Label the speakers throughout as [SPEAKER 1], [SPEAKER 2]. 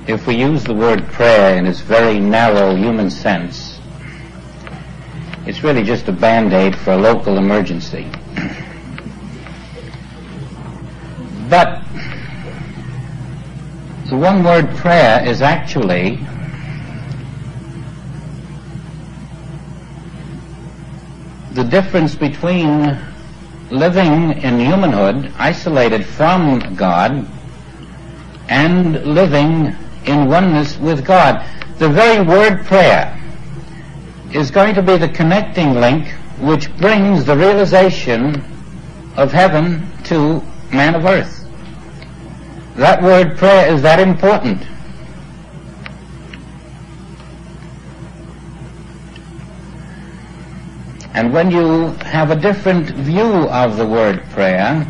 [SPEAKER 1] if we use the word prayer in its very narrow human sense, it's really just a band-aid for a local emergency. But the one word prayer is actually the difference between living in humanhood, isolated from God, and living in oneness with God. The very word prayer is going to be the connecting link which brings the realization of heaven to man of earth. That word prayer is that important. And when you have a different view of the word prayer,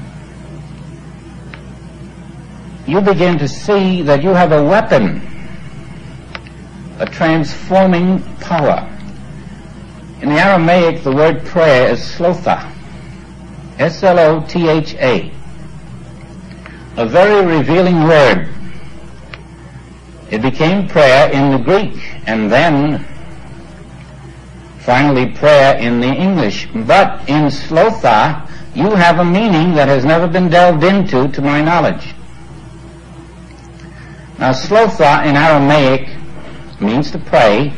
[SPEAKER 1] you begin to see that you have a weapon, a transforming power. In the Aramaic, the word prayer is slotha, S-L-O-T-H-A, a very revealing word. It became prayer in the Greek, and then finally prayer in the English. But in slotha, you have a meaning that has never been delved into, to my knowledge. Now, slotha in Aramaic means to pray.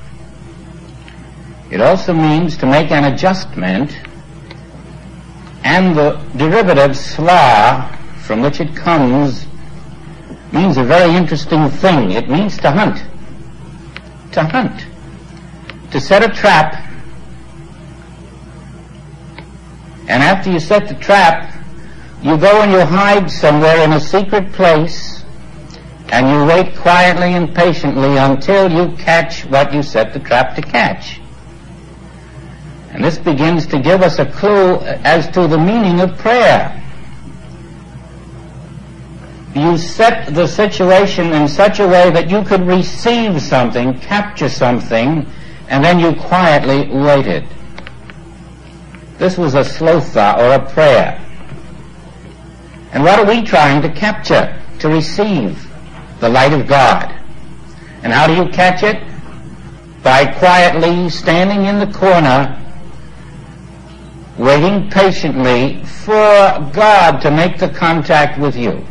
[SPEAKER 1] It also means to make an adjustment, and the derivative sla, from which it comes, means a very interesting thing. It means to hunt. To hunt. To set a trap, and after you set the trap, you go and you hide somewhere in a secret place, and you wait quietly and patiently until you catch what you set the trap to catch. And this begins to give us a clue as to the meaning of prayer. You set the situation in such a way that you could receive something, capture something, and then you quietly waited. This was a slotha, or a prayer. And what are we trying to capture? To receive the light of God. And how do you catch it? By quietly standing in the corner, waiting patiently for God to make the contact with you.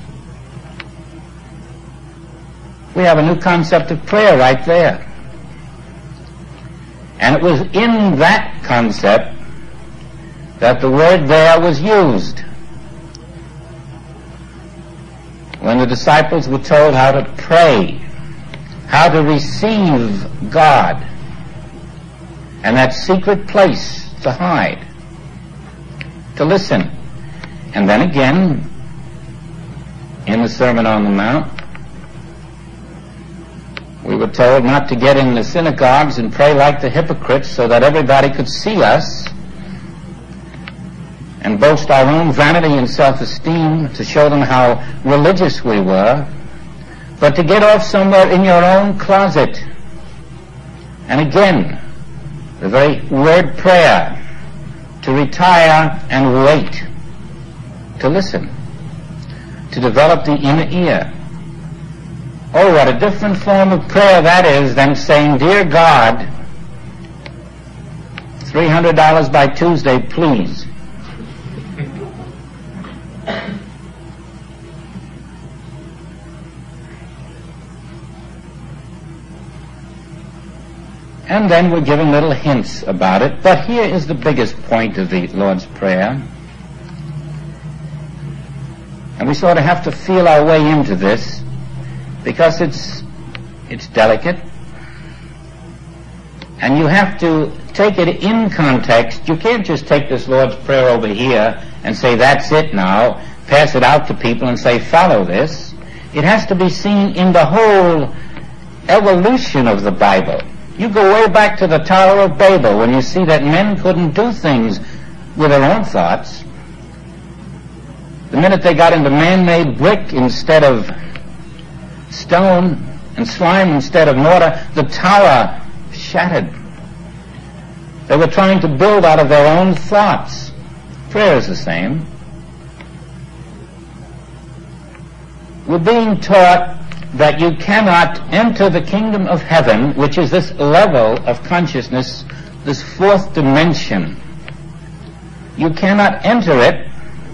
[SPEAKER 1] We have a new concept of prayer right there. And it was in that concept that the word there was used. When the disciples were told how to pray, how to receive God, and that secret place to hide, to listen. And then again, in the Sermon on the Mount, we were told not to get in the synagogues and pray like the hypocrites so that everybody could see us and boast our own vanity and self-esteem to show them how religious we were, but to get off somewhere in your own closet. And again, the very word prayer, to retire and wait, to listen, to develop the inner ear. Oh, what a different form of prayer that is than saying, "Dear God, $300 by Tuesday, please." And then we're giving little hints about it. But here is the biggest point of the Lord's Prayer. And we sort of have to feel our way into this, because it's delicate. And you have to take it in context. You can't just take this Lord's Prayer over here and say, "That's it now," pass it out to people and say, "Follow this." It has to be seen in the whole evolution of the Bible. You go way back to the Tower of Babel when you see that men couldn't do things with their own thoughts. The minute they got into man-made brick instead of stone and slime instead of mortar, the tower shattered. They were trying to build out of their own thoughts. Prayer is the same. We're being taught that you cannot enter the kingdom of heaven, which is this level of consciousness, this fourth dimension. You cannot enter it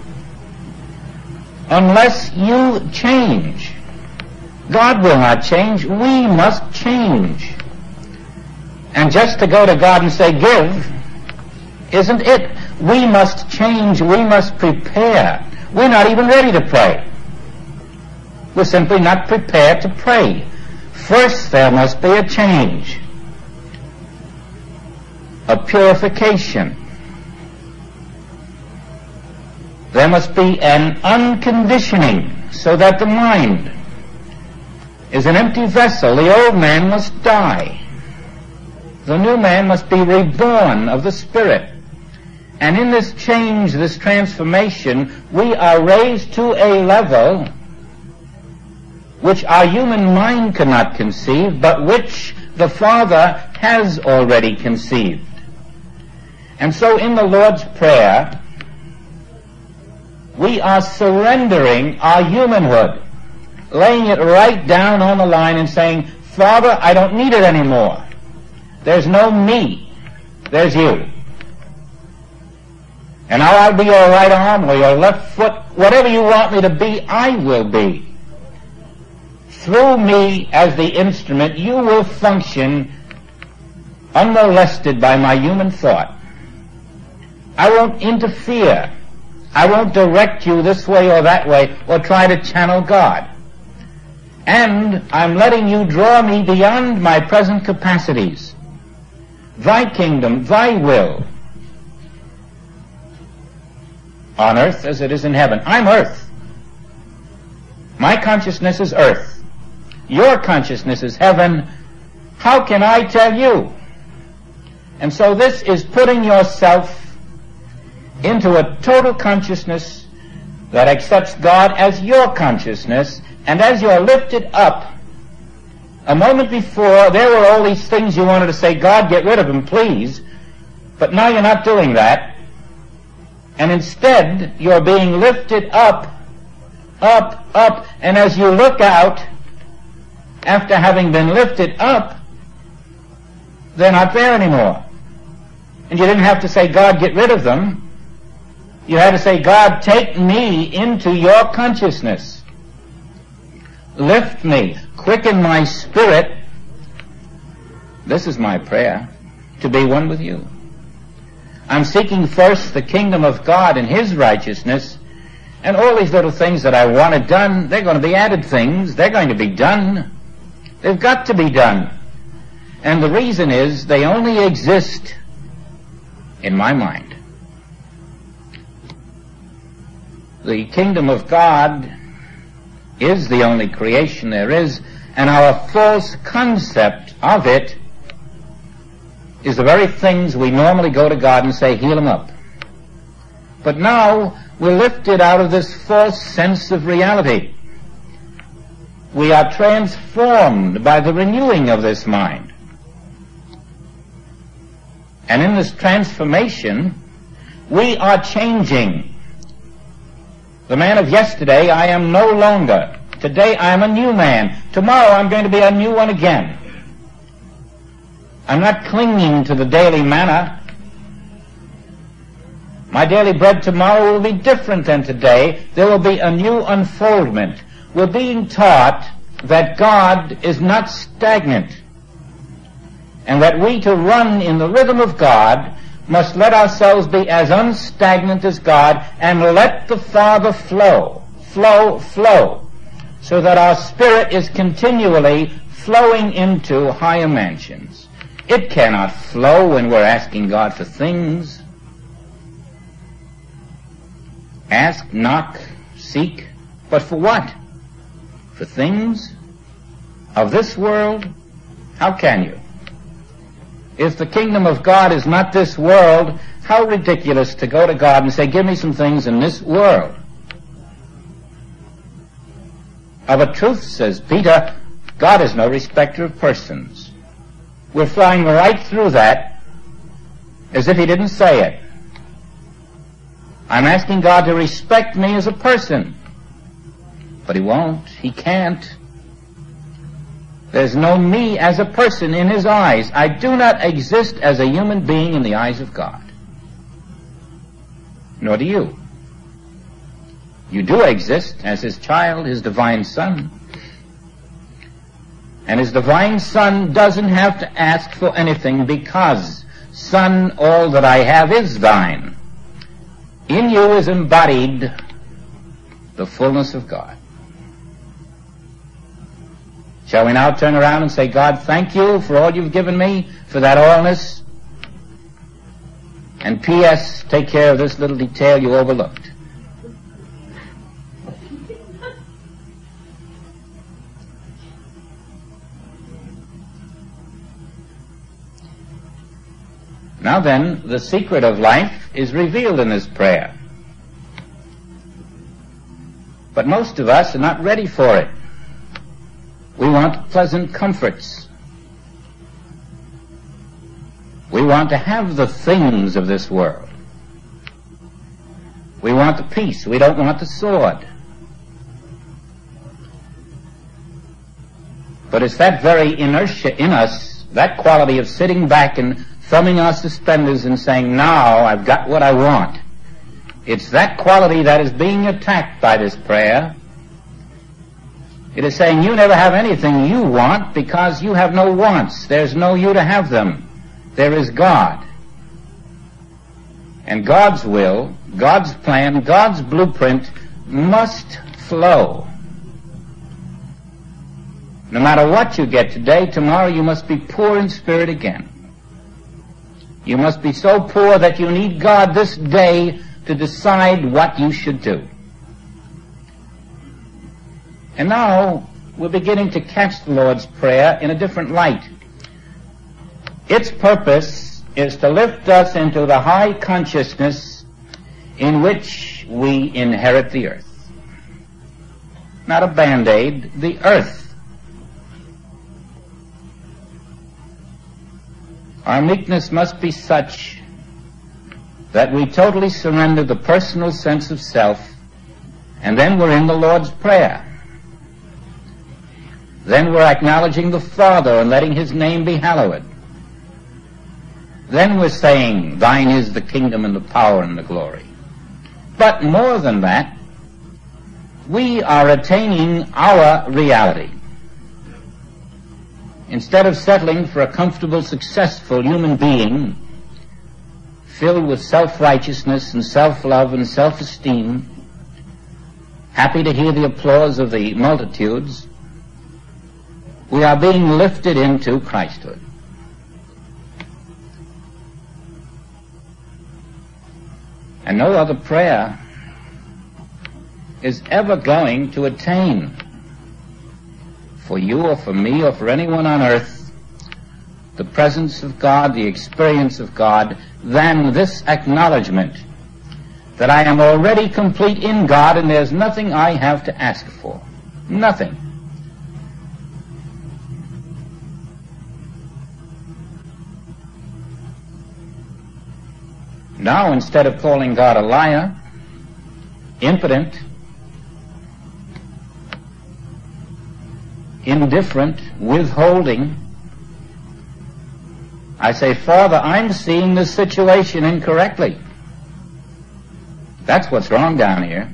[SPEAKER 1] unless you change. God will not change. We must change. And just to go to God and say, give, isn't it. We must change. We must prepare. We're not even ready to pray. We're simply not prepared to pray. First, there must be a change, a purification. There must be an unconditioning so that the mind is an empty vessel. The old man must die. The new man must be reborn of the Spirit. And in this change, this transformation, we are raised to a level which our human mind cannot conceive, but which the Father has already conceived. And so in the Lord's Prayer, we are surrendering our humanhood, laying it right down on the line and saying, Father, I don't need it anymore. There's no me. There's you. And now I'll be your right arm or your left foot. Whatever you want me to be, I will be. Through me as the instrument, you will function unmolested by my human thought. I won't interfere. I won't direct you this way or that way or try to channel God. And I'm letting you draw me beyond my present capacities. Thy kingdom, thy will, on earth as it is in heaven. I'm earth. My consciousness is earth. Your consciousness is heaven. How can I tell you? And so this is putting yourself into a total consciousness that accepts God as your consciousness, and as you're lifted up, a moment before there were all these things you wanted to say, God, get rid of them, please, but now you're not doing that, and instead you're being lifted up, up, up, and as you look out, after having been lifted up, they're not there anymore. And you didn't have to say, God, get rid of them. You had to say, God, take me into your consciousness. Lift me, quicken my spirit. This is my prayer, to be one with you. I'm seeking first the kingdom of God and his righteousness, and all these little things that I wanted done, they're going to be added things. They're going to be done. They've got to be done. And the reason is they only exist in my mind. The kingdom of God is the only creation there is, and our false concept of it is the very things we normally go to God and say, heal them up. But now we're lifted out of this false sense of reality. We are transformed by the renewing of this mind. And in this transformation, we are changing. The man of yesterday I am no longer. Today I am a new man. Tomorrow I'm going to be a new one again. I'm not clinging to the daily manna. My daily bread tomorrow will be different than today. There will be a new unfoldment. We're being taught that God is not stagnant, and that we, to run in the rhythm of God, must let ourselves be as unstagnant as God and let the Father flow, flow, flow, so that our spirit is continually flowing into higher mansions. It cannot flow when we're asking God for things. Ask, knock, seek, but for what? For things of this world? How can you? If the kingdom of God is not this world, how ridiculous to go to God and say, give me some things in this world. Of a truth, says Peter, God is no respecter of persons. We're flying right through that as if he didn't say it. I'm asking God to respect me as a person. But he won't. He can't. There's no me as a person in his eyes. I do not exist as a human being in the eyes of God. Nor do you. You do exist as his child, his divine son. And his divine son doesn't have to ask for anything because, Son, all that I have is thine. In you is embodied the fullness of God. Shall we now turn around and say, God, thank you for all you've given me, for that allness? And P.S., take care of this little detail you overlooked. Now then, the secret of life is revealed in this prayer. But most of us are not ready for it. We want pleasant comforts. We want to have the things of this world. We want the peace. We don't want the sword. But it's that very inertia in us, that quality of sitting back and thumbing our suspenders and saying, now I've got what I want. It's that quality that is being attacked by this prayer. It is saying you never have anything you want because you have no wants. There's no you to have them. There is God. And God's will, God's plan, God's blueprint must flow. No matter what you get today, tomorrow you must be poor in spirit again. You must be so poor that you need God this day to decide what you should do. And now we're beginning to catch the Lord's Prayer in a different light. Its purpose is to lift us into the high consciousness in which we inherit the earth. Not a Band-Aid, the earth. Our meekness must be such that we totally surrender the personal sense of self, and then we're in the Lord's Prayer. Then we're acknowledging the Father and letting his name be hallowed. Then we're saying, thine is the kingdom and the power and the glory. But more than that, we are attaining our reality. Instead of settling for a comfortable, successful human being filled with self-righteousness and self-love and self-esteem, happy to hear the applause of the multitudes, we are being lifted into Christhood. And no other prayer is ever going to attain, for you or for me or for anyone on earth, the presence of God, the experience of God, than this acknowledgement that I am already complete in God and there's nothing I have to ask for. Nothing. Now, instead of calling God a liar, impotent, indifferent, withholding, I say, Father, I'm seeing this situation incorrectly. That's what's wrong down here.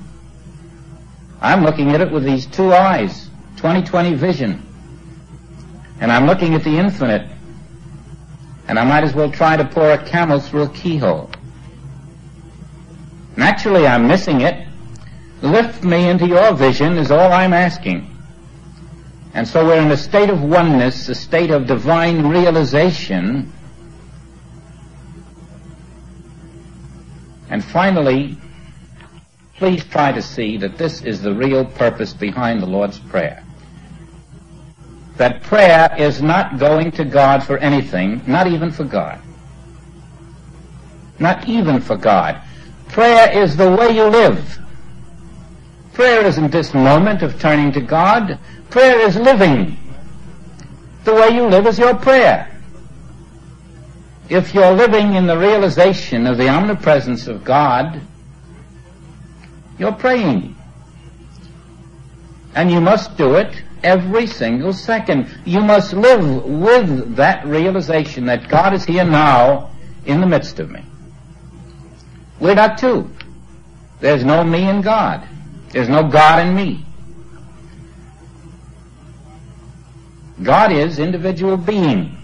[SPEAKER 1] I'm looking at it with these two eyes, 20/20 vision. And I'm looking at the infinite. And I might as well try to pour a camel through a keyhole. Naturally, I'm missing it. Lift me into your vision is all I'm asking. And so we're in a state of oneness, a state of divine realization. And finally, please try to see that this is the real purpose behind the Lord's Prayer. That prayer is not going to God for anything, not even for God. Not even for God. Prayer is the way you live. Prayer isn't this moment of turning to God. Prayer is living. The way you live is your prayer. If you're living in the realization of the omnipresence of God, you're praying. And you must do it every single second. You must live with that realization that God is here now in the midst of me. We're not two. There's no me and God. There's no God and me. God is individual being.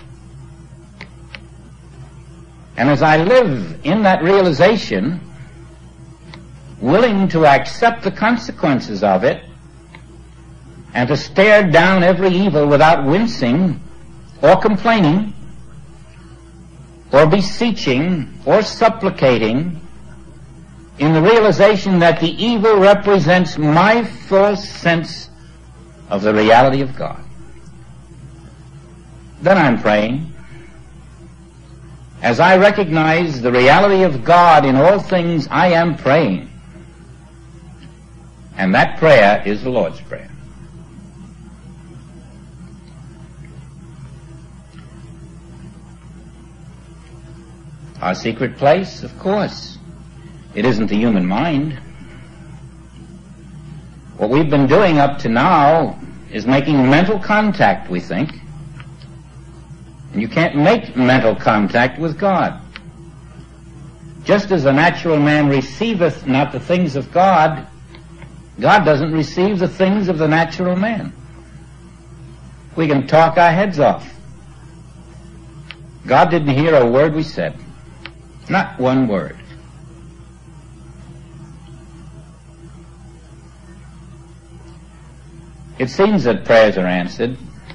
[SPEAKER 1] And as I live in that realization, willing to accept the consequences of it, and to stare down every evil without wincing or complaining or beseeching or supplicating, in the realization that the evil represents my full sense of the reality of God, then I'm praying. As I recognize the reality of God in all things, I am praying. And that prayer is the Lord's Prayer. Our secret place, of course. It isn't the human mind. What we've been doing up to now is making mental contact, we think. And you can't make mental contact with God. Just as a natural man receiveth not the things of God, God doesn't receive the things of the natural man. We can talk our heads off. God didn't hear a word we said. Not one word. It seems that prayers are answered.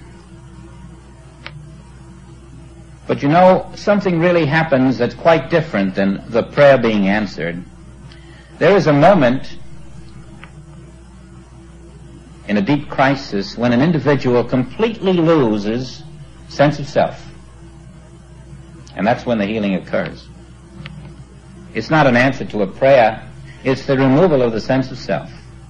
[SPEAKER 1] But you know, something really happens that's quite different than the prayer being answered. There is a moment in a deep crisis when an individual completely loses sense of self. And that's when the healing occurs. It's not an answer to a prayer. It's the removal of the sense of self.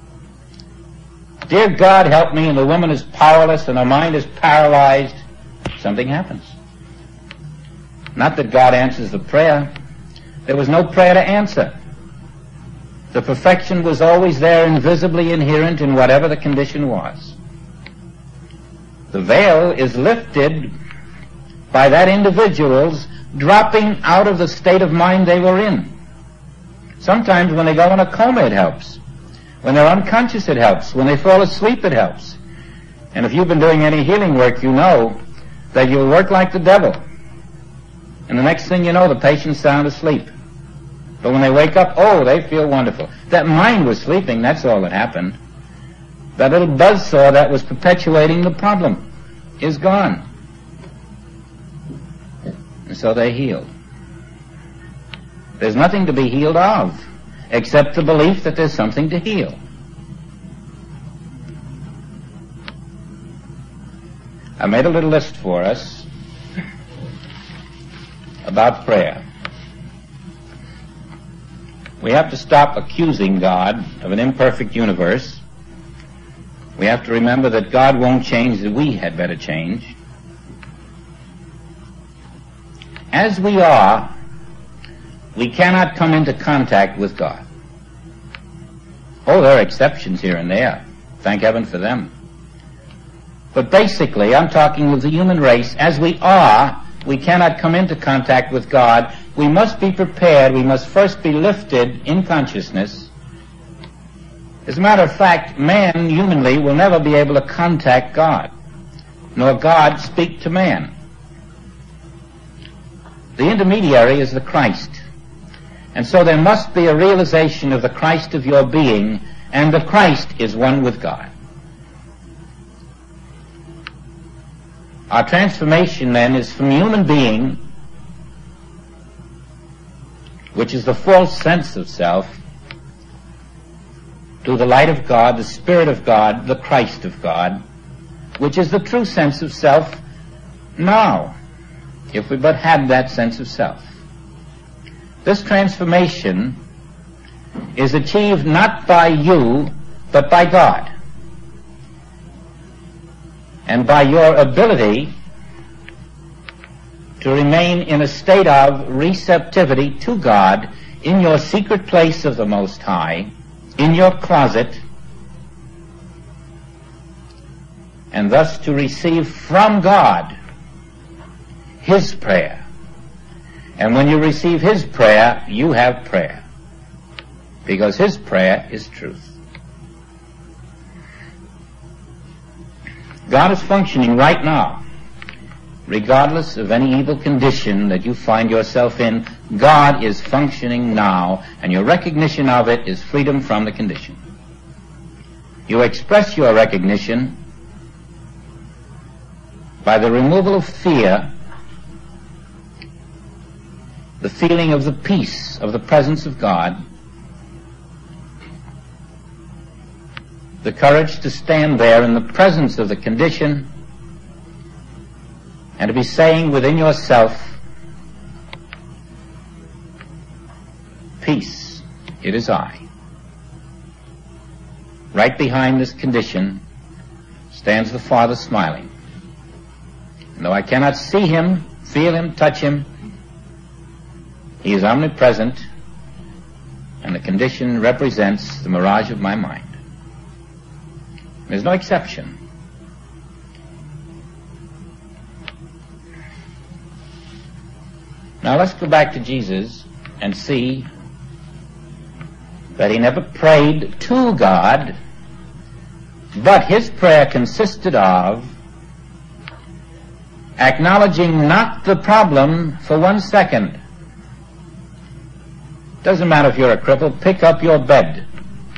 [SPEAKER 1] Dear God, help me, and the woman is powerless and her mind is paralyzed. Something happens. Not that God answers the prayer. There was no prayer to answer. The perfection was always there, invisibly inherent in whatever the condition was. The veil is lifted by that individual's dropping out of the state of mind they were in. Sometimes when they go in a coma, it helps. When they're unconscious, it helps. When they fall asleep, it helps. And if you've been doing any healing work, you know that you'll work like the devil. And the next thing you know, the patient's sound asleep. But when they wake up, oh, they feel wonderful. That mind was sleeping, that's all that happened. That little buzzsaw that was perpetuating the problem is gone. And so they healed. There's nothing to be healed of, except the belief that there's something to heal. I made a little list for us about prayer. We have to stop accusing God of an imperfect universe. We have to remember that God won't change, that we had better change. As we are, we cannot come into contact with God. Oh, there are exceptions here and there. Thank heaven for them. But basically, I'm talking with the human race. As we are, we cannot come into contact with God. We must be prepared. We must first be lifted in consciousness. As a matter of fact, man, humanly, will never be able to contact God, nor God speak to man. The intermediary is the Christ. And so there must be a realization of the Christ of your being, and the Christ is one with God. Our transformation then is from human being, which is the false sense of self, to the light of God, the Spirit of God, the Christ of God, which is the true sense of self now, if we but had that sense of self. This transformation is achieved not by you, but by God. And by your ability to remain in a state of receptivity to God in your secret place of the Most High, in your closet, and thus to receive from God His prayer. And when you receive His prayer, you have prayer, because His prayer is truth. God is functioning right now, regardless of any evil condition that you find yourself in. God is functioning now, and your recognition of it is freedom from the condition. You express your recognition by the removal of fear, the feeling of the peace of the presence of God, the courage to stand there in the presence of the condition and to be saying within yourself, peace, it is I. Right behind this condition stands the Father smiling. And though I cannot see Him, feel Him, touch Him, He is omnipresent, and the condition represents the mirage of my mind. There's no exception. Now let's go back to Jesus and see that He never prayed to God, but His prayer consisted of acknowledging not the problem for 1 second. Doesn't matter if you're a cripple, pick up your bed.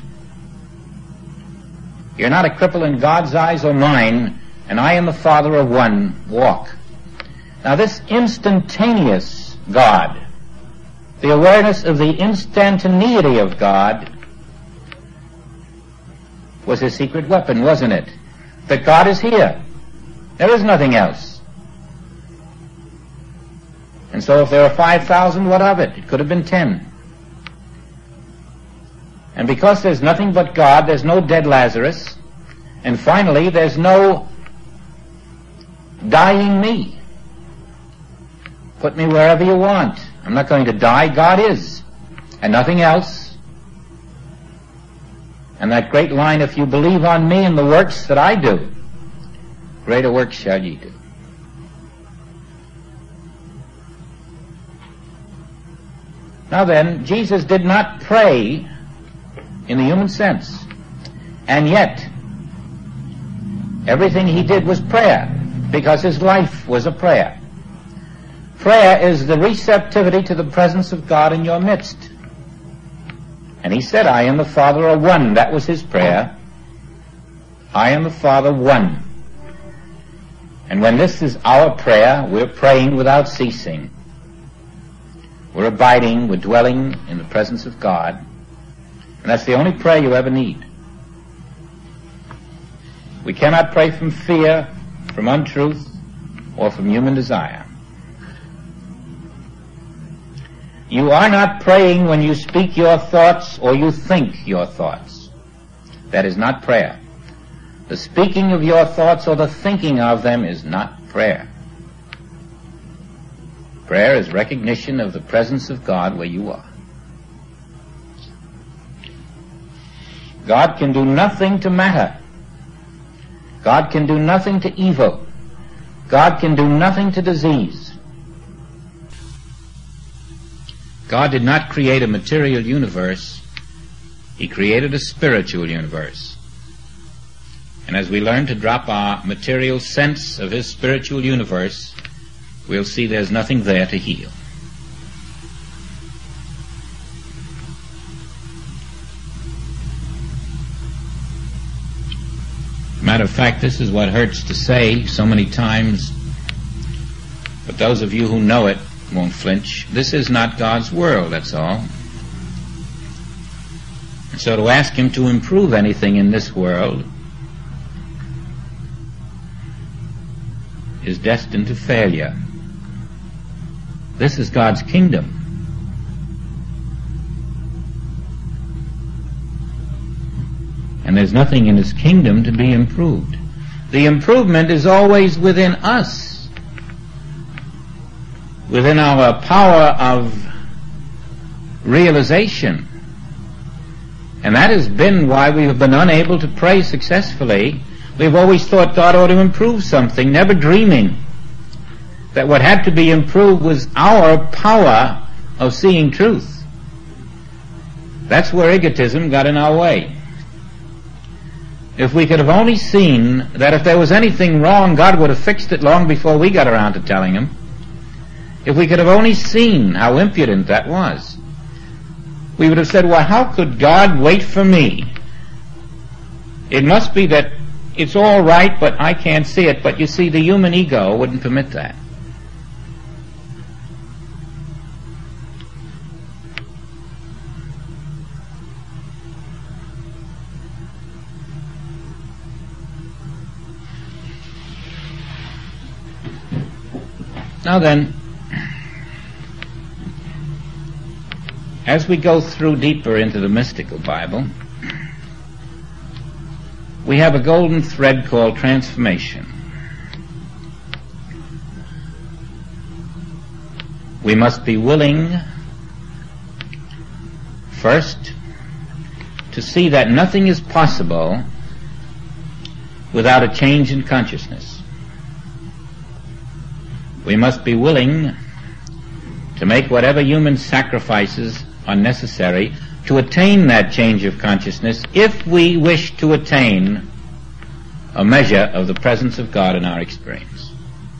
[SPEAKER 1] You're not a cripple in God's eyes or mine, and I and the Father are one. Walk. Now this instantaneous God, the awareness of the instantaneity of God, was His secret weapon, wasn't it? That God is here. There is nothing else. And so if there are 5,000, what of it? It could have been 10. And because there's nothing but God, there's no dead Lazarus. And finally, there's no dying me. Put me wherever you want. I'm not going to die. God is. And nothing else. And that great line, if you believe on me and the works that I do, greater works shall ye do. Now then, Jesus did not pray in the human sense. And yet, everything He did was prayer, because His life was a prayer. Prayer is the receptivity to the presence of God in your midst. And He said, I and the Father are one. That was His prayer. I and the Father one. And when this is our prayer, we're praying without ceasing. We're abiding, we're dwelling in the presence of God. And that's the only prayer you ever need. We cannot pray from fear, from untruth, or from human desire. You are not praying when you speak your thoughts or you think your thoughts. That is not prayer. The speaking of your thoughts or the thinking of them is not prayer. Prayer is recognition of the presence of God where you are. God can do nothing to matter. God can do nothing to evil. God can do nothing to disease. God did not create a material universe. He created a spiritual universe. And as we learn to drop our material sense of His spiritual universe, we'll see there's nothing there to heal. Matter of fact, this is what hurts to say so many times, but those of you who know it won't flinch. This is not God's world, that's all. And so to ask Him to improve anything in this world is destined to failure. This is God's kingdom. And there's nothing in His kingdom to be improved. The improvement is always within us, within our power of realization. And that has been why we have been unable to pray successfully, We've always thought God ought to improve something, never dreaming that what had to be improved was our power of seeing truth. That's where egotism got in our way. If we could have only seen that if there was anything wrong, God would have fixed it long before we got around to telling him. If we could have only seen how impudent that was, we would have said, well, how could God wait for me? It must be that it's all right, but I can't see it. But you see, the human ego wouldn't permit that. Now then, as we go through deeper into the mystical Bible, we have a golden thread called transformation. We must be willing, first, to see that nothing is possible without a change in consciousness. We must be willing to make whatever human sacrifices are necessary to attain that change of consciousness if we wish to attain a measure of the presence of God in our experience.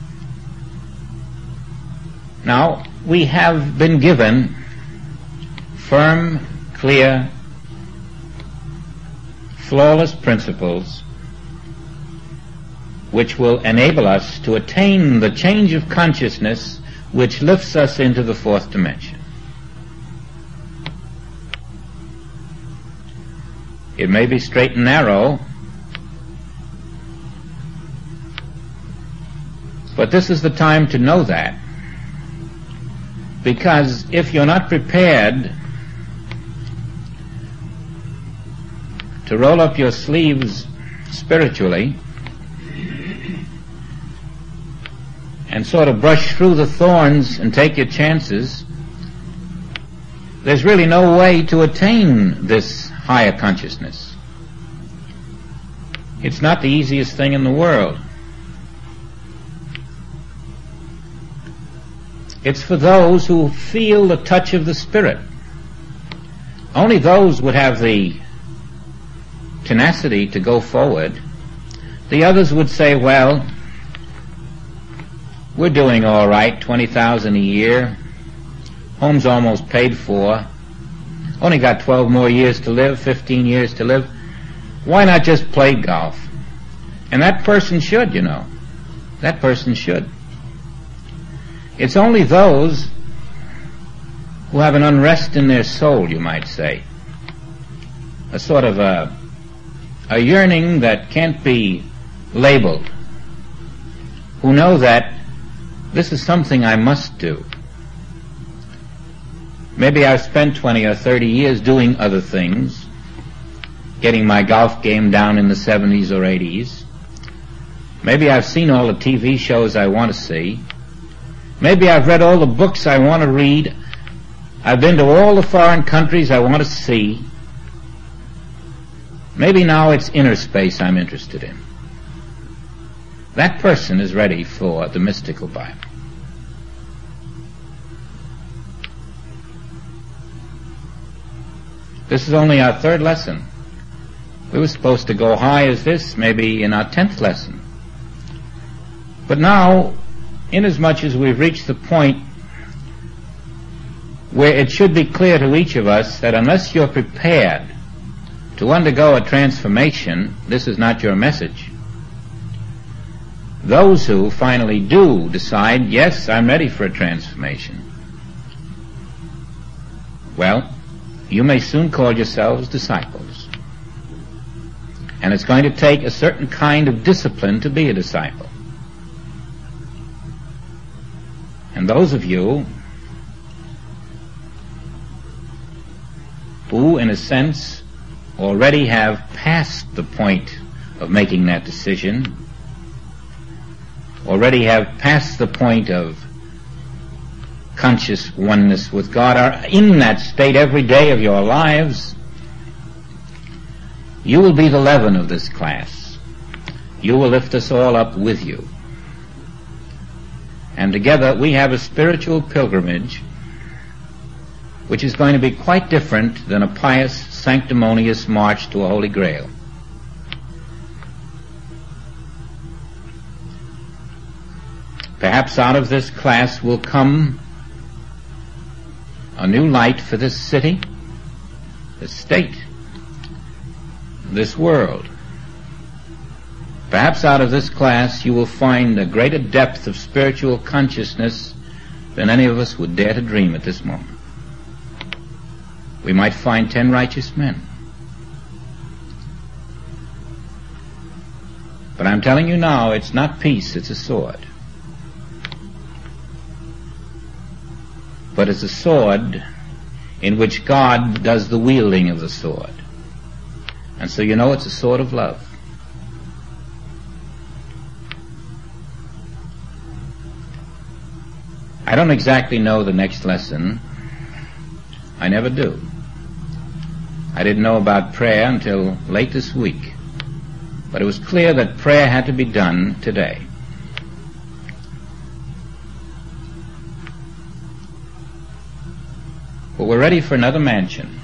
[SPEAKER 1] Now, we have been given firm, clear, flawless principles which will enable us to attain the change of consciousness which lifts us into the fourth dimension. It may be straight and narrow, but this is the time to know that, because if you're not prepared to roll up your sleeves spiritually and sort of brush through the thorns and take your chances, there's really no way to attain this higher consciousness. It's not the easiest thing in the world. It's for those who feel the touch of the Spirit. Only those would have the tenacity to go forward. The others would say, well, we're doing all right, $20,000 a year, home's almost paid for, only got 12 more years to live, 15 years to live. Why not just play golf? And that person should, you know. That person should. It's only those who have an unrest in their soul, you might say, a sort of a yearning that can't be labeled, who know that this is something I must do. Maybe I've spent 20 or 30 years doing other things, getting my golf game down in the 70s or 80s. Maybe I've seen all the TV shows I want to see. Maybe I've read all the books I want to read. I've been to all the foreign countries I want to see. Maybe now it's inner space I'm interested in. That person is ready for the mystical Bible. This is only our third lesson. We were supposed to go high as this, maybe in our 10th lesson. But now, inasmuch as we've reached the point where it should be clear to each of us that unless you're prepared to undergo a transformation, this is not your message. Those who finally do decide, yes, I'm ready for a transformation, well, you may soon call yourselves disciples. And it's going to take a certain kind of discipline to be a disciple. And those of you who, in a sense, already have passed the point of making that decision, already have passed the point of conscious oneness with God, are in that state every day of your lives, you will be the leaven of this class. you will lift us all up with you. And together we have a spiritual pilgrimage which is going to be quite different than a pious, sanctimonious march to a Holy Grail. Perhaps out of this class will come a new light for this city, this state, this world. Perhaps out of this class you will find a greater depth of spiritual consciousness than any of us would dare to dream at this moment. We might find 10 righteous men. But I'm telling you now, it's not peace, it's a sword. But it's a sword in which God does the wielding of the sword. And so you know it's a sword of love. I don't exactly know the next lesson. I never do. I didn't know about prayer until late this week. But it was clear that prayer had to be done today. But we're ready for another mansion.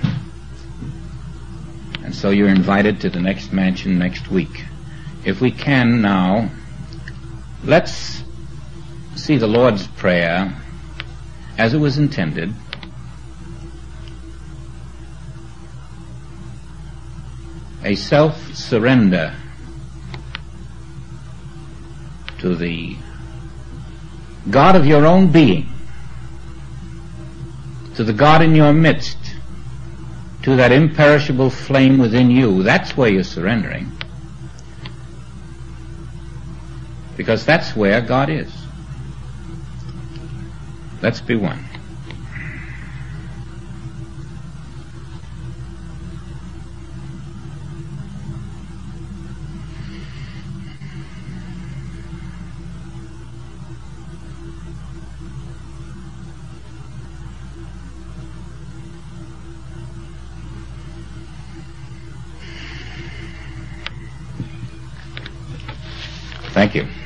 [SPEAKER 1] And so you're invited to the next mansion next week. If we can now, let's see the Lord's Prayer as it was intended. A self-surrender to the God of your own being, to the God in your midst, to that imperishable flame within you. That's where you're surrendering. Because that's where God is. Let's be one. Thank you.